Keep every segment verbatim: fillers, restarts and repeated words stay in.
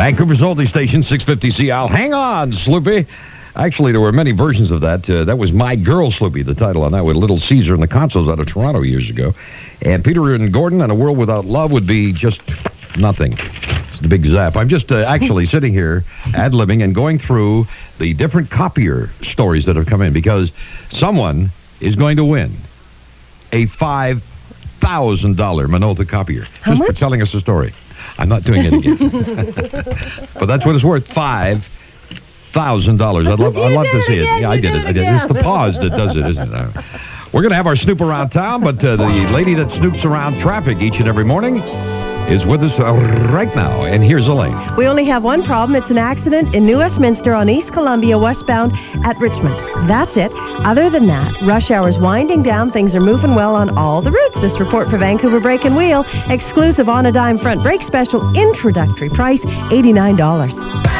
Vancouver's oldie station, six fifty C L. Hang on, Sloopy. Actually, there were many versions of that. Uh, that was My Girl, Sloopy, the title on that, with Little Caesar and the Consuls out of Toronto years ago. And Peter and Gordon and A World Without Love would be just nothing. It's the big zap. I'm just uh, actually sitting here, ad-libbing, and going through the different copier stories that have come in, because someone is going to win a five thousand dollars Minolta copier. How just much? for telling us a story. I'm not doing it again. But that's what it's worth, five thousand dollars. I'd love, I'd love to see it. Again, Yeah, I you did did it. it I did. again. It's the pause that does it, isn't it? Uh, We're going to have our snoop around town, but uh, the lady that snoops around traffic each and every morning is with us uh, right now. And here's Elaine. We only have one problem. It's an accident in New Westminster on East Columbia, westbound at Richmond. That's it. Other than that, rush hour's winding down. Things are moving well on all the routes. This report for Vancouver Brake and Wheel. Exclusive on a dime front brake special. Introductory price, eighty-nine dollars.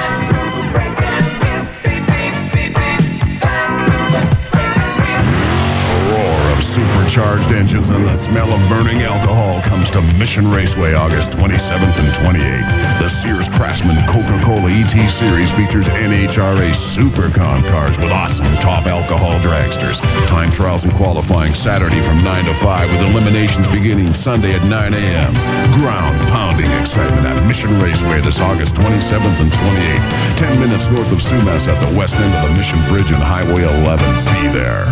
Supercharged engines and the smell of burning alcohol comes to Mission Raceway August twenty-seventh and twenty-eighth. The Sears Craftsman Coca-Cola E T Series features N H R A Supercon cars with awesome top alcohol dragsters. Time trials and qualifying Saturday from nine to five, with eliminations beginning Sunday at nine a.m. Ground-pounding excitement at Mission Raceway this August twenty-seventh and twenty-eighth. Ten minutes north of Sumas at the west end of the Mission Bridge and Highway eleven. Be there.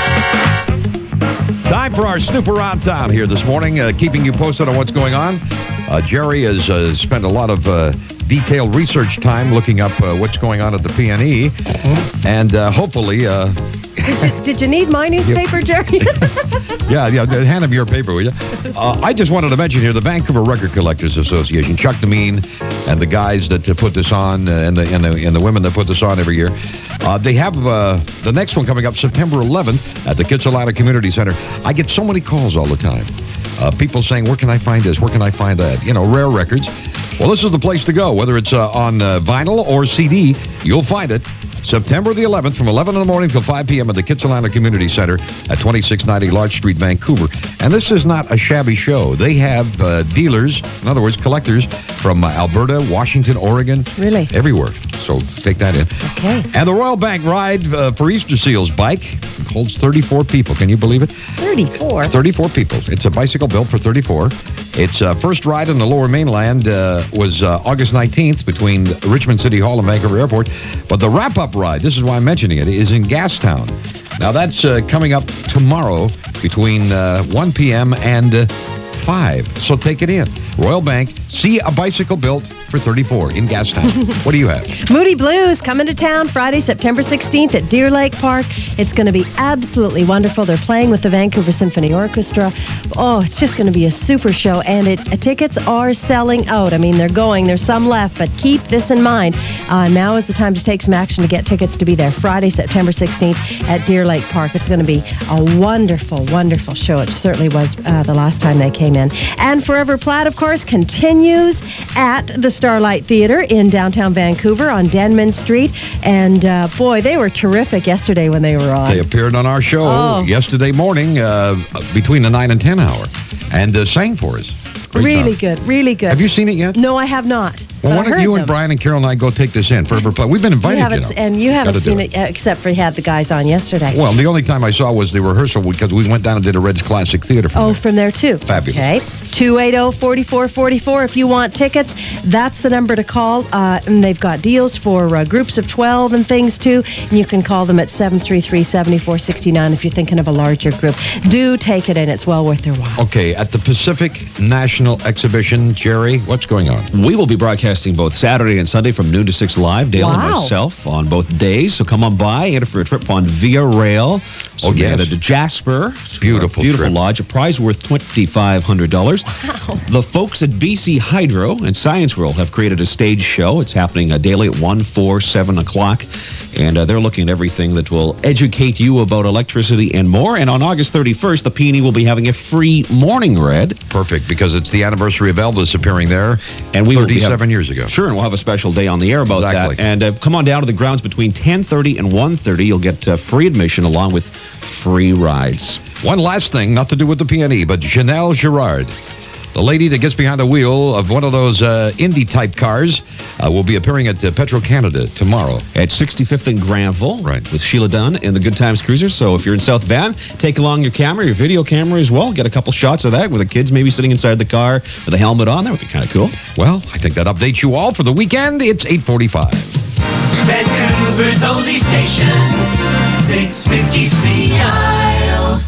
Time for our snoop around town here this morning, uh, keeping you posted on what's going on. Uh, Jerry has uh, spent a lot of uh, detailed research time looking up uh, what's going on at the P N E, and uh, hopefully... Uh, Did you, did you need my newspaper, Jerry? yeah, yeah, hand him your paper, will you? Uh, I just wanted to mention here the Vancouver Record Collectors Association, Chuck Demeen, and the guys that uh, put this on, uh, and, the, and, the, and the women that put this on every year. Uh, they have uh, the next one coming up September eleventh at the Kitsilano Community Center. I get so many calls all the time. Uh, people saying, where can I find this? Where can I find that? You know, rare records. Well, this is the place to go. Whether it's uh, on uh, vinyl or C D, you'll find it. September the eleventh from eleven in the morning till five p.m. at the Kitsilano Community Center at twenty-six ninety Larch Street, Vancouver. And this is not a shabby show. They have uh, dealers, in other words, collectors from uh, Alberta, Washington, Oregon. Really? Everywhere. So take that in. Okay. And the Royal Bank ride uh, for Easter Seals bike holds thirty-four people. Can you believe it? thirty-four? thirty-four people. It's a bicycle built for thirty-four. Its uh, first ride on the Lower Mainland uh, was uh, August nineteenth between Richmond City Hall and Vancouver Airport. But the wrap-up ride, this is why I'm mentioning it, is in Gastown. Now, that's uh, coming up tomorrow between uh, one p.m. and uh, five. So take it in. Royal Bank, see a bicycle built for thirty-four in Gastown. What do you have? Moody Blues coming to town Friday, September sixteenth at Deer Lake Park. It's going to be absolutely wonderful. They're playing with the Vancouver Symphony Orchestra. Oh, it's just going to be a super show, and it uh, tickets are selling out. I mean, they're going. There's some left, but keep this in mind. Uh, now is the time to take some action to get tickets to be there Friday, September sixteenth at Deer Lake Park. It's going to be a wonderful, wonderful show. It certainly was uh, the last time they came in. And Forever Plaid, of course, continues at the Starlight Theatre in downtown Vancouver on Denman Street. And uh, boy, they were terrific yesterday when they were on. They appeared on our show Oh. yesterday morning uh, between the nine and ten hour and uh, sang for us. Great Really job. good, really good. Have you seen it yet? No, I have not. Well, but why I don't heard you them. and Brian and Carol and I go take this in Forever Plaid? We've been invited, You you, haven't, know. and you haven't Gotta do seen it, uh, except for you had the guys on yesterday. Well, the only time I saw was the rehearsal because we went down and did a Reds Classic Theater from Oh, there. from there too. Fabulous. Okay. two eight zero, four four four four if you want tickets. That's the number to call. Uh, and they've got deals for uh, groups of twelve and things too. And you can call them at seven three three, seven four six nine if you're thinking of a larger group. Do take it in. It's well worth their while. Okay, at the Pacific National Exhibition, Jerry, what's going on? We will be broadcasting both Saturday and Sunday from noon to six live, Dale and Wow. myself, on both days. So come on by, enter for a trip on Via Rail. So Oh, we yes. headed to Jasper. Beautiful Beautiful trip. lodge. A prize worth twenty-five hundred dollars. Wow. The folks at B C Hydro and Science World have created a stage show. It's happening uh, daily at one, four, seven o'clock. And uh, they're looking at everything that will educate you about electricity and more. And on August thirty-first, the P and E will be having a free morning red. Perfect, because it's the anniversary of Elvis appearing there And we will be thirty-seven having- years ago. Sure, and we'll have a special day on the air about Exactly. that. And uh, come on down to the grounds between ten thirty and one thirty. You'll get uh, free admission along with free rides. One last thing, not to do with the P and E, but Janelle Girard, The lady that gets behind the wheel of one of those uh, Indy-type cars uh, will be appearing at uh, Petro-Canada tomorrow. At sixty-fifth and Granville. Right. With Sheila Dunn and the Good Times Cruisers. So if you're in South Van, take along your camera, your video camera as well. Get a couple shots of that with the kids maybe sitting inside the car with a helmet on. That would be kind of cool. Well, I think that updates you all for the weekend. It's eight forty-five. Vancouver's oldie station, six fifty C I L.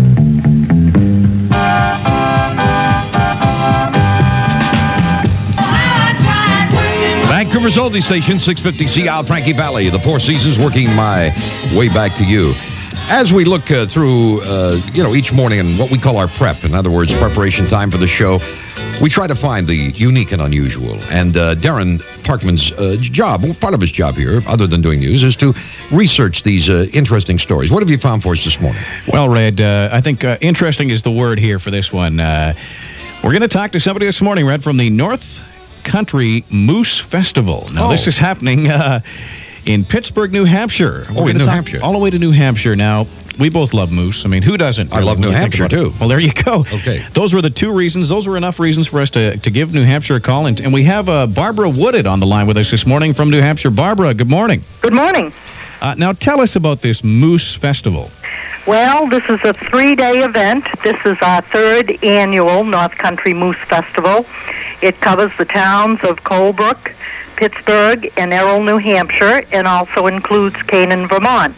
Vancouver's oldie station, six fifty C I L, Frankie Valley. The Four Seasons, working my way back to you. As we look uh, through, uh, you know, each morning and what we call our prep, in other words, preparation time for the show, we try to find the unique and unusual. And uh, Darren Parkman's uh, job, well, part of his job here, other than doing news, is to research these uh, interesting stories. What have you found for us this morning? Well, Red, uh, I think uh, interesting is the word here for this one. Uh, we're going to talk to somebody this morning, Red, from the North Country Moose Festival. Now, Oh. this is happening uh, in Pittsburgh, New Hampshire. Oh, We're in gonna New talk Hampshire. All the way to New Hampshire. Now, we both love moose. I mean, who doesn't? I love when New you think Hampshire, about it? too. Well, there you go. Okay. Those were the two reasons. Those were enough reasons for us to, to give New Hampshire a call. And, and we have uh, Barbara Wooded on the line with us this morning from New Hampshire. Barbara, good morning. Good morning. Uh, now, tell us about this Moose Festival. Well, this is a three-day event. This is our third annual North Country Moose Festival. It covers the towns of Colebrook, Pittsburgh, and Errol, New Hampshire, and also includes Canaan, Vermont.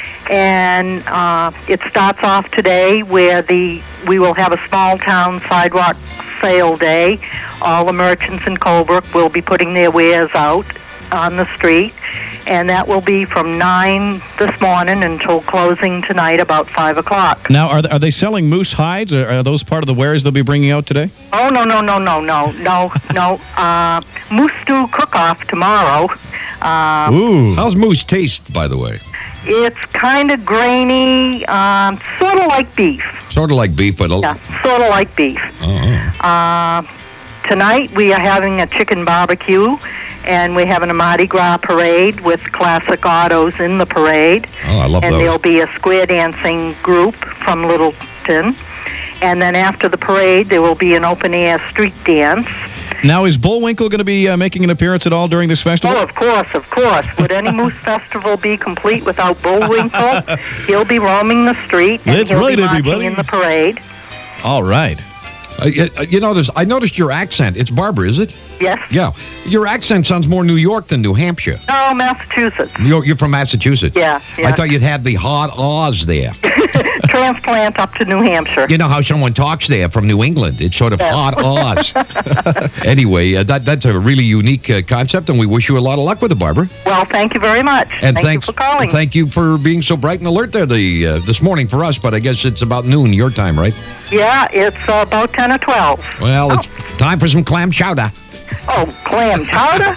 And uh, it starts off today where the we will have a small-town sidewalk sale day. All the merchants in Colebrook will be putting their wares out on the street, and that will be from nine this morning until closing tonight about five o'clock. Now, are, th- are they selling moose hides? Are, are those part of the wares they'll be bringing out today? Oh, no, no, no, no, no, no, no. Uh, moose stew cook-off tomorrow. Uh, Ooh. How's moose taste, by the way? it's kind of grainy, um, sort of like beef. Sort of like beef, but... A, Yeah, sort of like beef. Oh. Uh, tonight we are having a chicken barbecue, and we're having a Mardi Gras parade with classic autos in the parade. Oh, I love and those. there'll be a square dancing group from Littleton. And then after the parade, there will be an open-air street dance. Now, is Bullwinkle going to be uh, making an appearance at all during this festival? Oh, of course, of course. Would any Moose Festival be complete without Bullwinkle? He'll be roaming the street, and That's he'll right, be marching everybody. in the parade. All right. Uh, you- you know, there's, I noticed your accent. It's Barbara, is it? Yes? Yeah. Your accent sounds more New York than New Hampshire. No, Massachusetts. You're, you're from Massachusetts. Yeah, yeah. I thought you'd have the hard R's there. Transplant up to New Hampshire. You know how someone talks there from New England? It's sort of Yeah. hard R's. Anyway, uh, that, that's a really unique uh, concept, and we wish you a lot of luck with it, Barbara. Well, thank you very much. And thank thanks, you for calling. Thank you for being so bright and alert there the uh, this morning for us, but I guess it's about noon your time, right? Yeah, it's uh, about ten or twelve. Well, it's time for some clam chowder. Oh, clam chowder?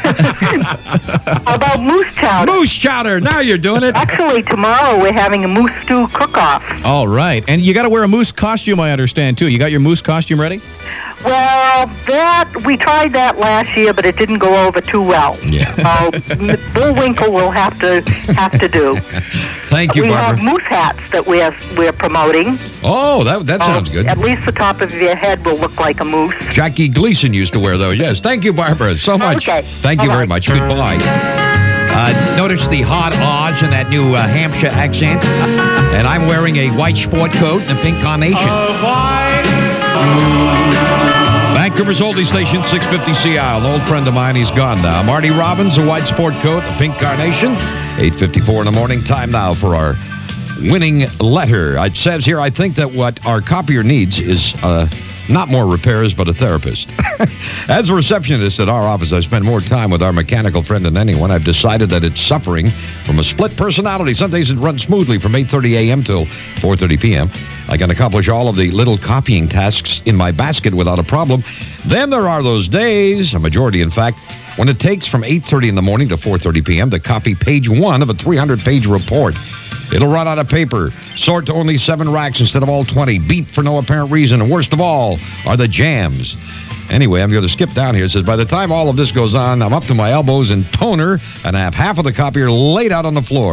How about moose chowder? Moose chowder. Now you're doing it. Actually, tomorrow we're having a moose stew cook-off. All right. And you got to wear a moose costume, I understand, too. You got your moose costume ready? Well, that we tried that last year, but it didn't go over too well. Yeah. So M- Bullwinkle will have to have to do. Thank you, we Barbara. have moose hats that we're we're promoting. Oh, that that sounds Uh, good. At least the top of your head will look like a moose. Jackie Gleason used to wear those. Yes. Thank you, Barbara, so much. Okay. Thank you very Bye-bye. much. Goodbye. Uh, notice the hard R's in that new uh, Hampshire accent. And I'm wearing a white sport coat and a pink carnation. Vancouver's oldie station, six fifty C I L. An old friend of mine, he's gone now. Marty Robbins, a white sport coat, a pink carnation. eight fifty-four in the morning. Time now for our winning letter. It says here, I think that what our copier needs is uh, not more repairs, but a therapist. As a receptionist at our office, I spend more time with our mechanical friend than anyone. I've decided that it's suffering from a split personality. Some days it runs smoothly from eight thirty a.m. till four thirty p.m. I can accomplish all of the little copying tasks in my basket without a problem. Then there are those days, a majority in fact, when it takes from eight thirty in the morning to four thirty p.m. to copy page one of a three hundred page report. It'll run out of paper, sort to only seven racks instead of all twenty, beep for no apparent reason, and worst of all are the jams. Anyway, I'm going to skip down here. It says, by the time all of this goes on, I'm up to my elbows in toner and I have half of the copier laid out on the floor.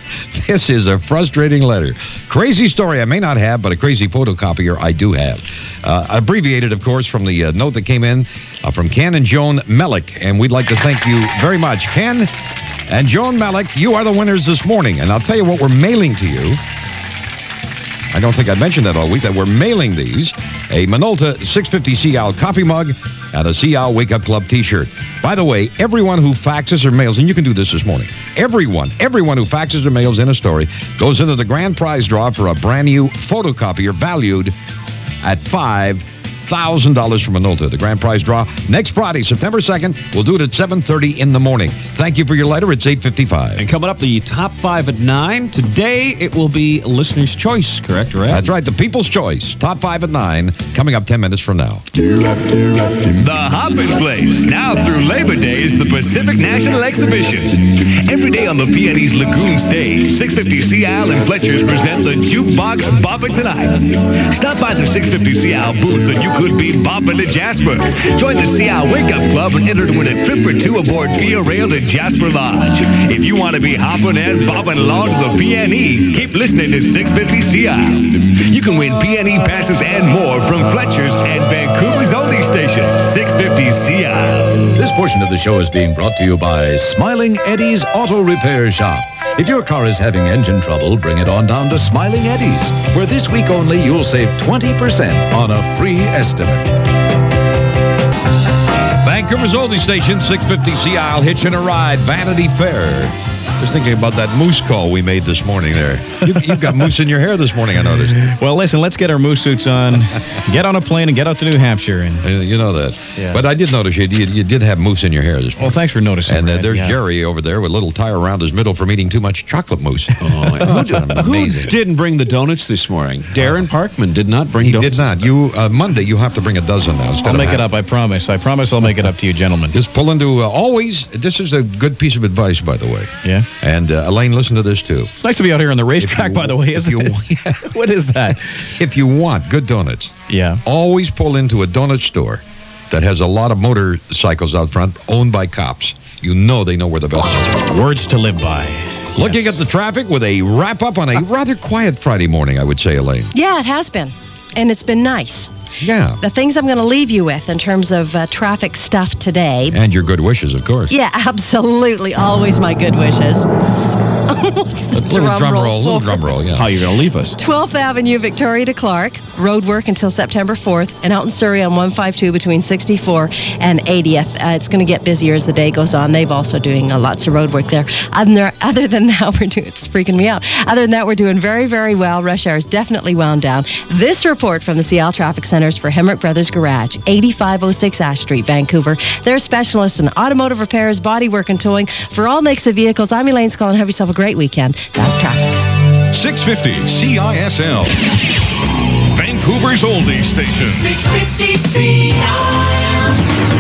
This is a frustrating letter. Crazy story I may not have, but a crazy photocopier I do have. Uh, abbreviated, of course, from the uh, note that came in uh, from Ken and Joan Melick. And we'd like to thank you very much. Ken and Joan Melick, you are the winners this morning. And I'll tell you what we're mailing to you. I don't think I'd mentioned that all week, that we're mailing these. A Minolta six fifty Sea Owl coffee mug and a Sea Owl Wake Up Club t-shirt. By the way, everyone who faxes or mails, and you can do this this morning, everyone, everyone who faxes or mails in a story goes into the grand prize draw for a brand new photocopier valued at five thousand dollars from Minolta. The grand prize draw next Friday, September second. We'll do it at seven thirty in the morning. Thank you for your letter. It's eight fifty-five. And coming up, the top five at nine. Today, it will be listener's choice, correct, Red? That's right, the People's Choice. Top five at nine, coming up ten minutes from now. The Hoppin' Place. Now through Labor Day is the Pacific National Exhibition. Every day on the P and E's Lagoon stage, six fifty Sea Owl and Fletcher's present the Jukebox Boppin' Tonight. Stop by the six fifty Sea Owl booth and you could be bopping to Jasper. Join the Sea Owl Wake Up Club and enter to win a trip for two aboard Via Rail to Jasper Lodge. If you want to be hopping and bopping along to the P and E, keep listening to six fifty Sea Owl. You can win P and E passes and more from Fletcher's and Vancouver's only station, six fifty Sea Owl. This portion of the show is being brought to you by Smiling Eddie's Auto Repair Shop. If your car is having engine trouble, bring it on down to Smiling Eddie's, where this week only you'll save twenty percent on a free estimate. Vancouver's oldie station, six fifty Sea Owl, hitching a ride, Vanity Fair. Just thinking about that moose call we made this morning there. You, you've got moose in your hair this morning, I noticed. Well, listen, let's get our moose suits on, get on a plane, and get out to New Hampshire. And Uh, You know that. Yeah. But I did notice you, you, you did have moose in your hair this morning. well, thanks for noticing. And uh, Red. there's Yeah. Jerry over there with a little tire around his middle from eating too much chocolate mousse. Oh, That's Who amazing. didn't bring the donuts this morning? Darren Parkman did not bring He donuts. did not. You uh, Monday, you have to bring a dozen now. Instead I'll of make it half. up. I promise. I promise I'll make it up to you, gentlemen. Just pull into uh, always. This is a good piece of advice, by the way. Yeah. And uh, Elaine, listen to this too. It's nice to be out here on the racetrack, you- by the way, if isn't you- it? What is that? If you want good donuts, Yeah. always pull into a donut store that has a lot of motorcycles out front owned by cops. You know they know where the best is. Words to live by. Looking Yes. at the traffic with a wrap up on a rather quiet Friday morning, I would say, Elaine. Yeah, it has been. And it's been nice. Yeah. The things I'm going to leave you with in terms of uh, traffic stuff today. And your good wishes, of course. Yeah, absolutely. Always my good wishes. What's the Little drum, drum roll roll, little for? drum roll, yeah. How are you going to leave us? twelfth Avenue, Victoria to Clark. Road work until September fourth. And out in Surrey on one fifty-two between sixty-four and eightieth. Uh, it's going to get busier as the day goes on. They've also doing uh, lots of road work there. Other than, other than that, we're doing, it's freaking me out. Other than that, we're doing very, very well. Rush hour is definitely wound down. This report from the Seattle Traffic Centers for Hemrick Brothers Garage, eighty-five oh six Ash Street, Vancouver. They're specialists in automotive repairs, body work, and towing for all makes of vehicles. I'm Elaine Skull, and have yourself a great weekend. That's traffic. six fifty C I S L. Vancouver's oldie station. six fifty C I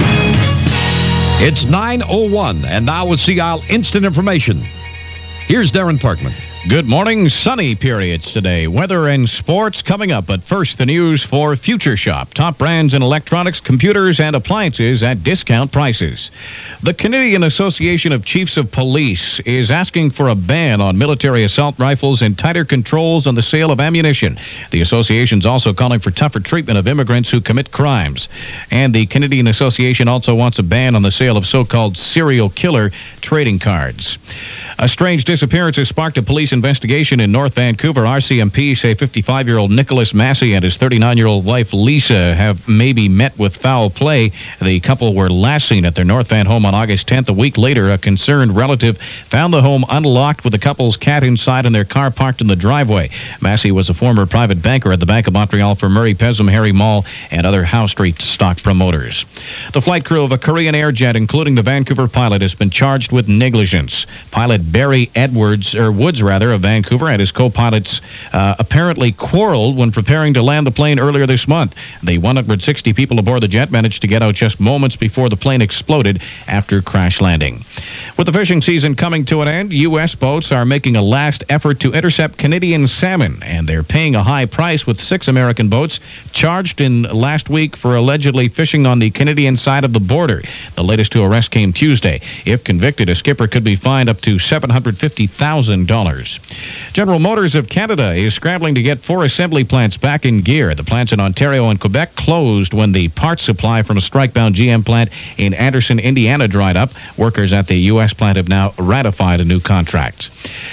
L. It's nine oh one, and now with Sea Isle Instant Information. Here's Darren Parkman. Good morning. Sunny periods today. Weather and sports coming up. But first, the news for Future Shop. Top brands in electronics, computers, and appliances at discount prices. The Canadian Association of Chiefs of Police is asking for a ban on military assault rifles and tighter controls on the sale of ammunition. The association's also calling for tougher treatment of immigrants who commit crimes. And the Canadian Association also wants a ban on the sale of so-called serial killer trading cards. A strange disappearance has sparked a police investigation in North Vancouver. R C M P say fifty-five-year-old Nicholas Massey and his thirty-nine-year-old wife Lisa have maybe met with foul play. The couple were last seen at their North Van home on August tenth. A week later, a concerned relative found the home unlocked with the couple's cat inside and their car parked in the driveway. Massey was a former private banker at the Bank of Montreal for Murray Pesum, Harry Mall, and other Howe Street stock promoters. The flight crew of a Korean Air jet, including the Vancouver pilot, has been charged with negligence. Pilot Barry Edwards, or Woods rather, of Vancouver and his co-pilots uh, apparently quarreled when preparing to land the plane earlier this month. The one hundred sixty people aboard the jet managed to get out just moments before the plane exploded after crash landing. With the fishing season coming to an end, U S boats are making a last effort to intercept Canadian salmon, and they're paying a high price with six American boats charged in last week for allegedly fishing on the Canadian side of the border. The latest two arrests came Tuesday. If convicted, a skipper could be fined up to seven seven hundred fifty thousand dollars. General Motors of Canada is scrambling to get four assembly plants back in gear. The plants in Ontario and Quebec closed when the parts supply from a strike-bound G M plant in Anderson, Indiana dried up. Workers at the U S plant have now ratified a new contract.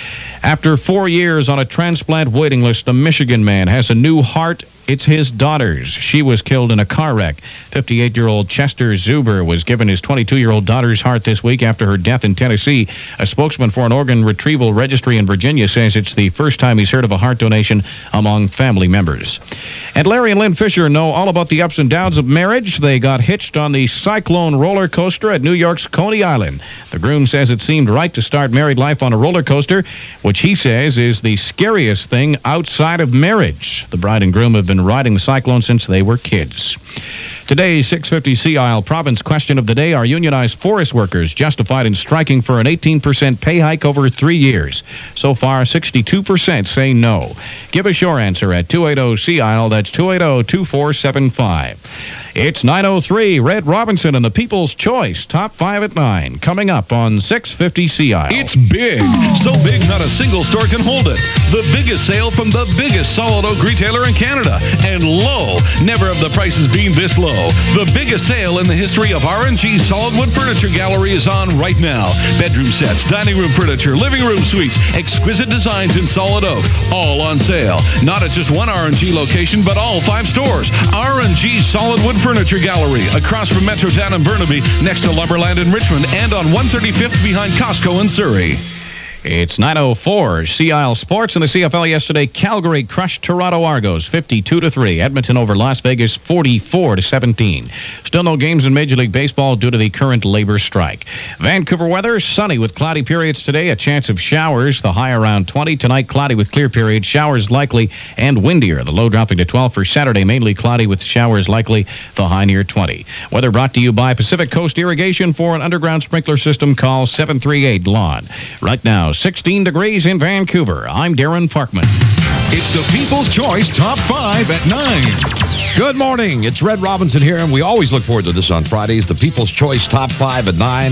After four years on a transplant waiting list, a Michigan man has a new heart. It's his daughter's. She was killed in a car wreck. fifty-eight-year-old Chester Zuber was given his twenty-two-year-old daughter's heart this week after her death in Tennessee. A spokesman for an organ retrieval registry in Virginia says it's the first time he's heard of a heart donation among family members. And Larry and Lynn Fisher know all about the ups and downs of marriage. They got hitched on the Cyclone roller coaster at New York's Coney Island. The groom says it seemed right to start married life on a roller coaster, which he says is the scariest thing outside of marriage. The bride and groom have been riding the Cyclone since they were kids. Today's six fifty Sea Isle Province question of the day: are unionized forest workers justified in striking for an eighteen percent pay hike over three years? So far, sixty-two percent say no. Give us your answer at two eight zero Sea Isle. That's two eight zero, two four seven five. It's nine oh three. Red Robinson and the People's Choice. Top five at nine. Coming up on six fifty Sea Isle. It's big. So big, not a single store can hold it. The biggest sale from the biggest solid oak retailer in Canada. And low. Never have the prices been this low. The biggest sale in the history of R and G Solid Wood Furniture Gallery is on right now. Bedroom sets, dining room furniture, living room suites, exquisite designs in solid oak. All on sale. Not at just one R and G location, but all five stores. R and G Solid Wood Furniture Gallery, across from Metrotown in Burnaby, next to Lumberland in Richmond, and on one thirty-fifth behind Costco in Surrey. It's nine oh four. Sea Isle Sports in the C F L yesterday. Calgary crushed Toronto Argos fifty-two to three. Edmonton over Las Vegas forty-four to seventeen. Still no games in Major League Baseball due to the current labor strike. Vancouver weather, sunny with cloudy periods today. A chance of showers. The high around twenty. Tonight, cloudy with clear periods. Showers likely and windier. The low dropping to twelve for Saturday. Mainly cloudy with showers likely. The high near twenty. Weather brought to you by Pacific Coast Irrigation. For an underground sprinkler system, call seven three eight lawn. Right now, sixteen degrees in Vancouver. I'm Darren Parkman. It's the People's Choice Top five at nine. Good morning. It's Red Robinson here, and we always look forward to this on Fridays. The People's Choice Top five at nine.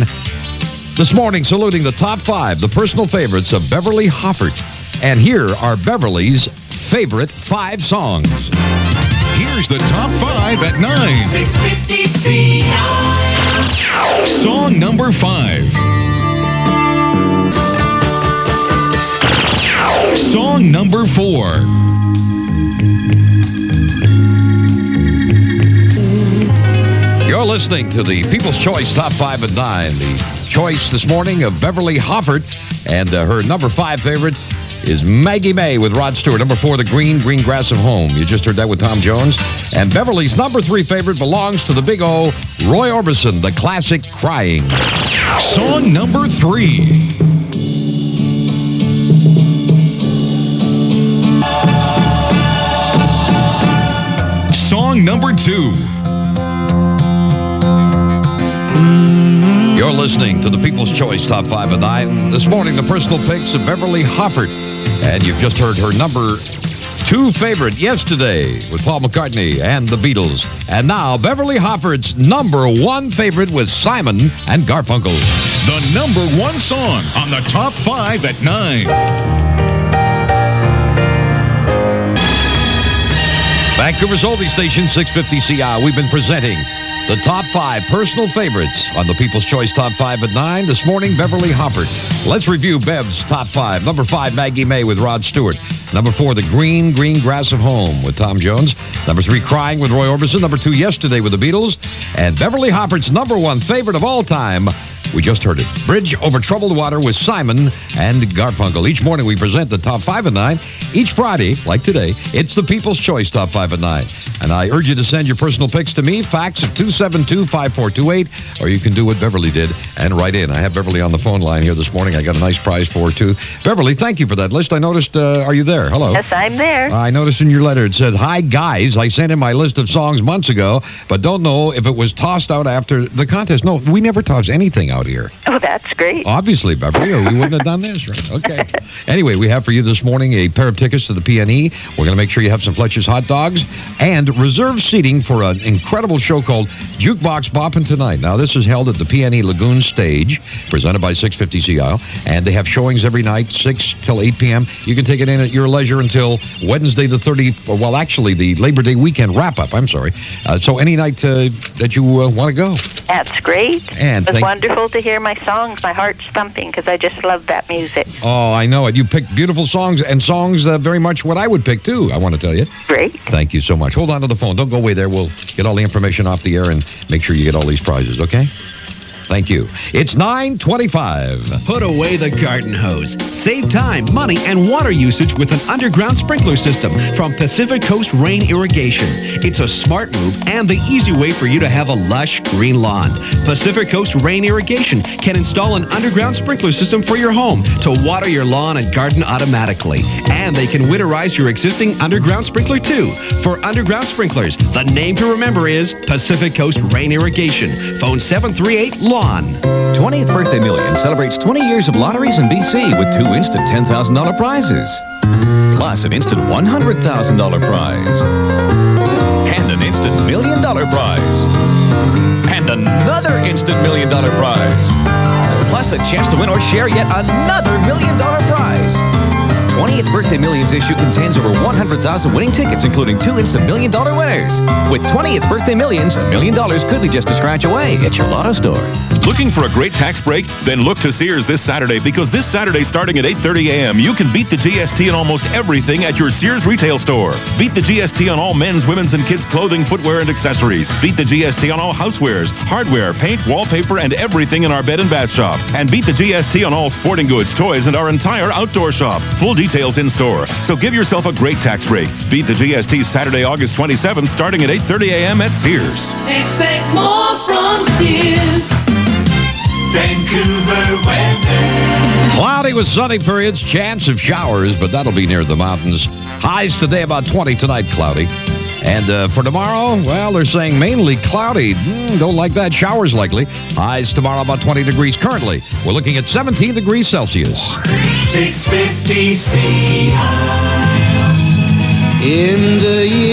This morning, saluting the top five, the personal favorites of Beverly Hoffert. And here are Beverly's favorite five songs. Here's the top five at nine. six fifty C I. Song number five. Song number four. You're listening to the People's Choice Top five at nine. The choice this morning of Beverly Hoffert, and uh, her number five favorite is Maggie May with Rod Stewart. Number four, The Green, Green Grass of Home. You just heard that with Tom Jones. And Beverly's number three favorite belongs to the big O, Roy Orbison, the classic Crying. Song number three. Song number two. You're listening to the People's Choice Top five at nine. This morning, the personal picks of Beverly Hoffert. And you've just heard her number two favorite, Yesterday, with Paul McCartney and the Beatles. And now, Beverly Hoffert's number one favorite with Simon and Garfunkel. The number one song on the top five at nine. Vancouver's oldie station, six fifty C I. We've been presenting the top five personal favorites on the People's Choice Top five at nine. This morning, Beverly Hoffert. Let's review Bev's top five. Number five, Maggie May with Rod Stewart. Number four, The Green, Green Grass of Home with Tom Jones. Number three, Crying with Roy Orbison. Number two, Yesterday with the Beatles. And Beverly Hoffert's number one favorite of all time, we just heard it, Bridge Over Troubled Water with Simon and Garfunkel. Each morning we present the top five at nine. Each Friday, like today, it's the People's Choice Top five at nine. And I urge you to send your personal picks to me, fax at two seven two, five four two eight, or you can do what Beverly did and write in. I have Beverly on the phone line here this morning. I got a nice prize for her, too. Beverly, thank you for that list. I noticed, uh, are you there? Hello. Yes, I'm there. I noticed in your letter it said, "Hi, guys. I sent in my list of songs months ago, but don't know if it was tossed out after the contest." No, we never toss anything out out here. Oh, that's great. Obviously, Beverly, or we wouldn't have done this, right? Okay. Anyway, we have for you this morning a pair of tickets to the P N E. We're going to make sure you have some Fletcher's hot dogs and reserve seating for an incredible show called Jukebox Boppin' Tonight. Now, this is held at the P N E Lagoon Stage, presented by six fifty C I L, and they have showings every night, six till eight p.m. You can take it in at your leisure until Wednesday the thirtieth, well, actually, the Labor Day weekend wrap-up, I'm sorry. Uh, so any night uh, that you uh, want to go. That's great. And it was thank- wonderful to hear my songs. My heart's thumping because I just love that music. Oh, I know it. You picked beautiful songs, and songs uh, very much what I would pick, too, I want to tell you. Great. Thank you so much. Hold on to the phone. Don't go away there. We'll get all the information off the air and make sure you get all these prizes, okay? Thank you. It's nine twenty-five. Put away the garden hose. Save time, money, and water usage with an underground sprinkler system from Pacific Coast Rain Irrigation. It's a smart move and the easy way for you to have a lush green lawn. Pacific Coast Rain Irrigation can install an underground sprinkler system for your home to water your lawn and garden automatically. And they can winterize your existing underground sprinkler too. For underground sprinklers, the name to remember is Pacific Coast Rain Irrigation. Phone seven three eight lawn. twentieth Birthday Million celebrates twenty years of lotteries in B C with two instant ten thousand dollars prizes. Plus an instant one hundred thousand dollars prize. And an instant million dollar prize. And another instant million dollar prize. Plus a chance to win or share yet another million dollar prize. twentieth Birthday Millions issue contains over one hundred thousand winning tickets, including two instant million dollar winners. With twentieth Birthday Millions, a million dollars could be just a scratch away at your lotto store. Looking for a great tax break? Then look to Sears this Saturday, because this Saturday starting at eight thirty a.m., you can beat the G S T on almost everything at your Sears retail store. Beat the G S T on all men's, women's, and kids' clothing, footwear, and accessories. Beat the G S T on all housewares, hardware, paint, wallpaper, and everything in our bed and bath shop. And beat the G S T on all sporting goods, toys, and our entire outdoor shop. Full details in store. So give yourself a great tax break. Beat the G S T Saturday, August twenty-seventh, starting at eight thirty a.m. at Sears. Expect more from Sears. Vancouver weather. Cloudy with sunny periods, chance of showers, but that'll be near the mountains. Highs today about twenty, tonight cloudy. And uh, for tomorrow, well, they're saying mainly cloudy. Mm, don't like that. Showers likely. Highs tomorrow about twenty degrees. Currently, we're looking at seventeen degrees Celsius. six fifty C I L. In the year